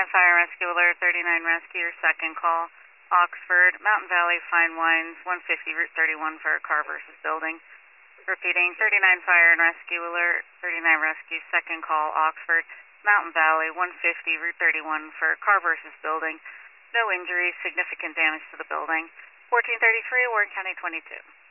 Fire and Rescue Alert, 39 Rescue, your second call. Oxford, Mountain Valley, Fine Wines, 150 Route 31 for a car versus building. Repeating, 39 Fire and Rescue Alert, 39 Rescue, second call. Oxford, Mountain Valley, 150 Route 31 for a car versus building. No injuries, significant damage to the building. 1433, Warren County 22.